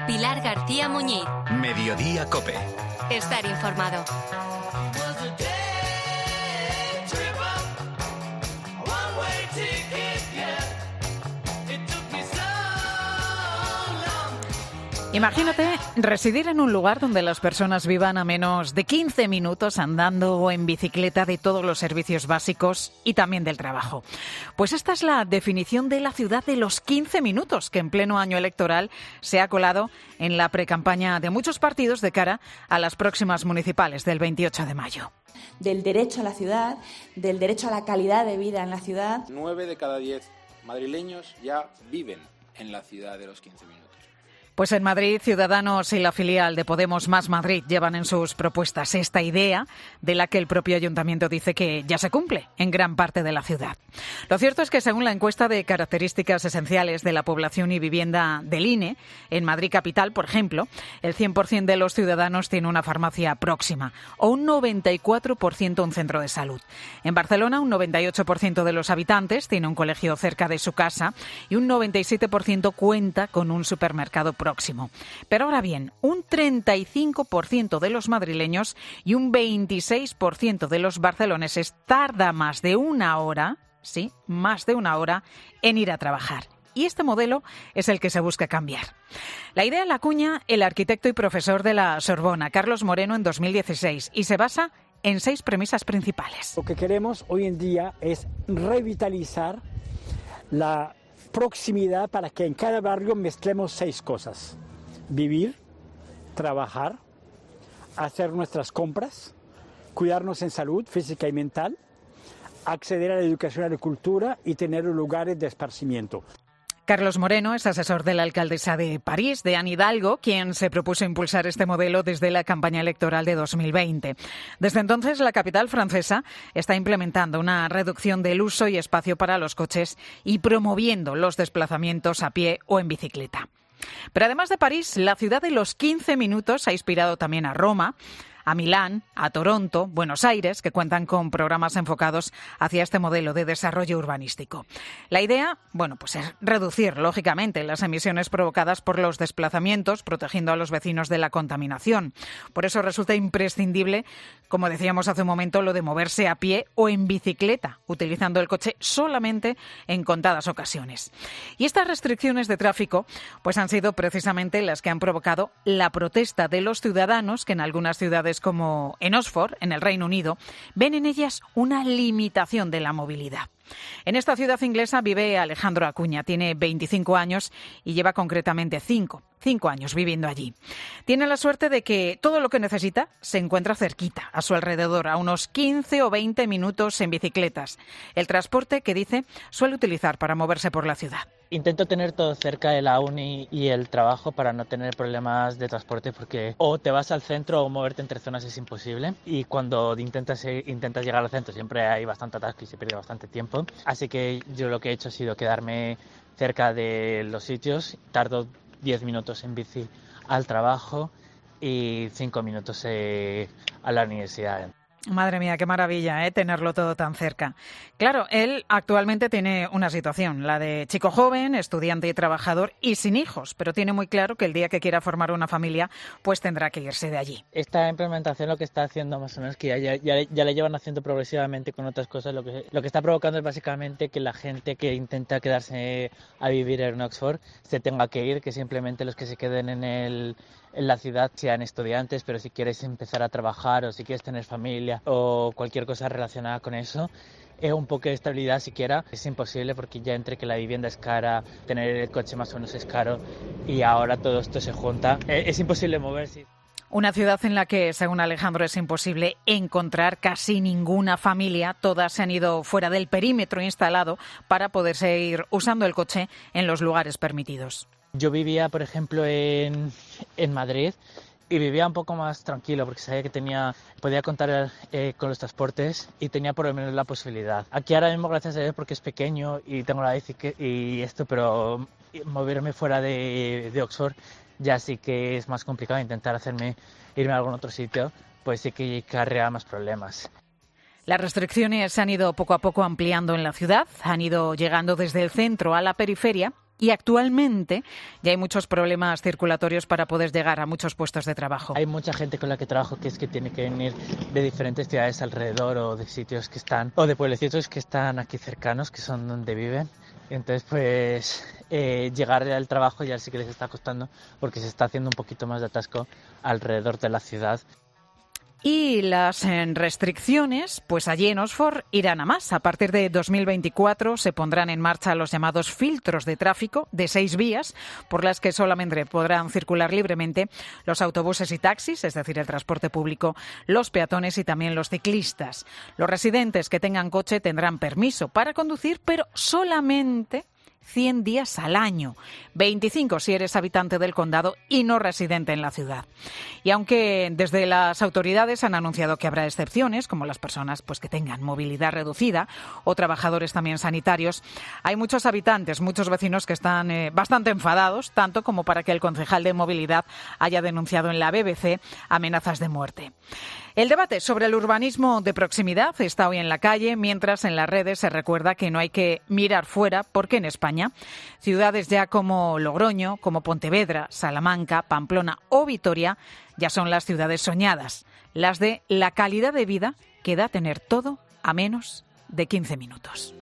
Pilar García Muñiz. Mediodía COPE. Estar informado. Imagínate residir en un lugar donde las personas vivan a menos de 15 minutos andando o en bicicleta de todos los servicios básicos y también del trabajo. Pues esta es la definición de la ciudad de los 15 minutos que en pleno año electoral se ha colado en la precampaña de muchos partidos de cara a las próximas municipales del 28 de mayo. Del derecho a la ciudad, del derecho a la calidad de vida en la ciudad. 9 de cada 10 madrileños ya viven en la ciudad de los 15 minutos. Pues en Madrid, Ciudadanos y la filial de Podemos Más Madrid llevan en sus propuestas esta idea de la que el propio ayuntamiento dice que ya se cumple en gran parte de la ciudad. Lo cierto es que según la encuesta de características esenciales de la población y vivienda del INE, en Madrid capital, por ejemplo, el 100% de los ciudadanos tiene una farmacia próxima o un 94% un centro de salud. En Barcelona, un 98% de los habitantes tiene un colegio cerca de su casa y un 97% cuenta con un supermercado próximo. Pero ahora bien, un 35% de los madrileños y un 26% de los barceloneses tarda más de una hora, sí, más de una hora, en ir a trabajar. Y este modelo es el que se busca cambiar. La idea la acuña el arquitecto y profesor de la Sorbona, Carlos Moreno, en 2016, y se basa en 6 premisas principales. Lo que queremos hoy en día es revitalizar la proximidad para que en cada barrio mezclemos 6 cosas: vivir, trabajar, hacer nuestras compras, cuidarnos en salud física y mental, acceder a la educación y a la cultura y tener lugares de esparcimiento. Carlos Moreno es asesor de la alcaldesa de París, de Anne Hidalgo, quien se propuso impulsar este modelo desde la campaña electoral de 2020. Desde entonces, la capital francesa está implementando una reducción del uso y espacio para los coches y promoviendo los desplazamientos a pie o en bicicleta. Pero además de París, la ciudad de los 15 minutos ha inspirado también a Roma, a Milán, a Toronto, Buenos Aires, que cuentan con programas enfocados hacia este modelo de desarrollo urbanístico. La idea, pues es reducir, lógicamente, las emisiones provocadas por los desplazamientos, protegiendo a los vecinos de la contaminación. Por eso resulta imprescindible, como decíamos hace un momento, lo de moverse a pie o en bicicleta, utilizando el coche solamente en contadas ocasiones. Y estas restricciones de tráfico, pues han sido precisamente las que han provocado la protesta de los ciudadanos que en algunas ciudades como en Oxford, en el Reino Unido, ven en ellas una limitación de la movilidad. En esta ciudad inglesa vive Alejandro Acuña, tiene 25 años y lleva concretamente 5 años viviendo allí. Tiene la suerte de que todo lo que necesita se encuentra cerquita, a su alrededor, a unos 15 o 20 minutos en bicicletas. El transporte que dice suele utilizar para moverse por la ciudad. Intento tener todo cerca de la uni y el trabajo para no tener problemas de transporte, porque o te vas al centro o moverte entre zonas es imposible, y cuando intentas llegar al centro siempre hay bastante atasco y se pierde bastante tiempo. Así que yo lo que he hecho ha sido quedarme cerca de los sitios. Tardo 10 minutos en bici al trabajo y 5 minutos a la universidad. Madre mía, qué maravilla, tenerlo todo tan cerca. Claro, él actualmente tiene una situación, la de chico joven, estudiante y trabajador y sin hijos, pero tiene muy claro que el día que quiera formar una familia, pues tendrá que irse de allí. Esta implementación lo que está haciendo más o menos, que ya le llevan haciendo progresivamente con otras cosas, lo que está provocando es básicamente que la gente que intenta quedarse a vivir en Oxford se tenga que ir, que simplemente los que se queden en la ciudad sean estudiantes, pero si quieres empezar a trabajar o si quieres tener familia o cualquier cosa relacionada con eso, un poco de estabilidad siquiera es imposible, porque ya entre que la vivienda es cara, tener el coche más o menos es caro y ahora todo esto se junta, es imposible moverse. Una ciudad en la que, según Alejandro, es imposible encontrar casi ninguna familia. Todas se han ido fuera del perímetro instalado para poder seguir usando el coche en los lugares permitidos. Yo vivía, por ejemplo, en Madrid y vivía un poco más tranquilo porque sabía que podía contar con los transportes y tenía por lo menos la posibilidad. Aquí ahora mismo, gracias a Dios, porque es pequeño y tengo la bici y esto, pero moverme fuera de Oxford ya sí que es más complicado. Intentar irme a algún otro sitio, pues sí que acarrea más problemas. Las restricciones se han ido poco a poco ampliando en la ciudad, han ido llegando desde el centro a la periferia Y actualmente ya hay muchos problemas circulatorios para poder llegar a muchos puestos de trabajo. Hay mucha gente con la que trabajo que es que tiene que venir de diferentes ciudades alrededor o de sitios que están, o de pueblecitos que están aquí cercanos, que son donde viven. Entonces, pues llegar al trabajo ya sí que les está costando porque se está haciendo un poquito más de atasco alrededor de la ciudad. Y las restricciones, pues allí en Oxford irán a más. A partir de 2024 se pondrán en marcha los llamados filtros de tráfico de 6 vías, por las que solamente podrán circular libremente los autobuses y taxis, es decir, el transporte público, los peatones y también los ciclistas. Los residentes que tengan coche tendrán permiso para conducir, pero solamente 100 días al año, 25 si eres habitante del condado y no residente en la ciudad. Y aunque desde las autoridades han anunciado que habrá excepciones, como las personas pues que tengan movilidad reducida o trabajadores también sanitarios, hay muchos habitantes, muchos vecinos que están bastante enfadados, tanto como para que el concejal de movilidad haya denunciado en la BBC amenazas de muerte. El debate sobre el urbanismo de proximidad está hoy en la calle, mientras en las redes se recuerda que no hay que mirar fuera, porque en España ciudades ya como Logroño, como Pontevedra, Salamanca, Pamplona o Vitoria ya son las ciudades soñadas, las de la calidad de vida que da tener todo a menos de 15 minutos.